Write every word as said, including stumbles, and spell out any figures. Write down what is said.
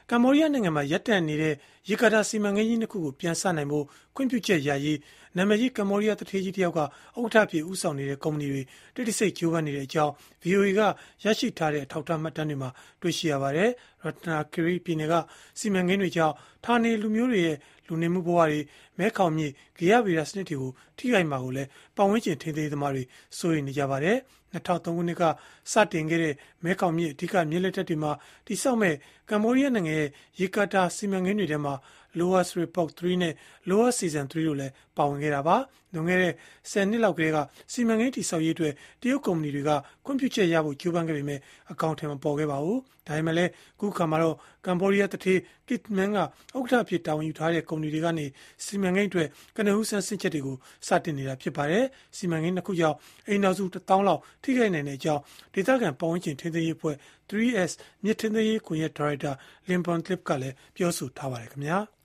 ကမ္ဘောဒီးယားနိုင်ငံမှာရပ်တန့်နေတဲ့ရေကာတာစီမံကိန်းကြီးနှစ်ခုကိုပြန်ဆနိုင်ဖို့ခွင့်ပြုချက်ရရေးနာမည်ကြီးကမ္ဘောဒီးယားတထေးကြီးတယောက်ကဥက္ကဋ္ဌဖြစ်ဦးဆောင်နေတဲ့ကုမ္ပဏီတွေတိတိစိတ်ကြိုးပမ်းနေတဲ့အကြောင်း ဗွီအိုအေ ကရရှိထားတဲ့အထောက်အထားမှတ်တမ်းတွေမှာတွေ့ရှိရပါတယ်။ Ratnakiri ပြည်နယ်ကစီမံကိန်းတွေကြောင့်ဌာနေလူမျိုးတွေရဲ့လူနေမှုဘဝတွေမဲခေါင်မြစ်ဂေယဗေဒစနစ်တွေကိုထိခိုက်မှာကိုလည်းပတ်ဝန်းကျင်ထိန်းသိမ်းသမားတွေစိုးရိမ်နေကြပါတယ်။၂၀၀၃ ခုနှစ်ကစတင်ခဲ့တဲ့မဲခေါင်မြစ်အဓိကမြစ်လက်တက်တွေမှာတိစောက်မဲ့ကမ္ဘောဒီးယားနိုင်ငံရဲ့ရေကာတာစီမံကိန်းတွေထဲမှာ Lower Srepok စနဲ့ Lower Season သုံးတို့လည်းပါဝင်ခဲ့တာပါ။လွန်ခဲ့တဲ့ဆယ်နှစ်လောက်ကတည်းကစီမံကိန်းတည်ဆောက်ရေးအတွက်တရုတ်ကုမ္ပဏီတွေကခွင့်ပြုချက်ရဖို့ကြိုးပမ်းခဲ့ပေမဲ့အကောင့်ထဲမပေါ်ခဲ့ပါဘူး။ဒါပေမဲ့လည်းအခုခါမှာတော့ကမ္ဘောဒီးယားတထေး Kit Meng ကဥက္ကဋ္ဌဖြစ်တာဝန်ယူထားတဲ့ကုမ္ပဏီတွေကနေစီမံကိန်းအတွက်ကနဦးဆန်းစစ်ချက်တွေကိုစတင်နေတာဖြစ်ပါတယ်။စီမံကိန်းနှစ်ခုကြောင့်အိမ်တော်စုတစ်သောင်းလောက်ထိခိုက်နိုင်တဲ့အကြောင်းဒေသခံပတ်ဝန်းကျင်ထိန်းသိမ်းရေးအဖွဲ့ three S မြစ်ထိန်းသိမ်းရေးကွန်ရက်ဒါရိုက်တာ Lim Bon Clip ကလည်းပြောဆိုထားပါတယ်ခင်ဗျာ။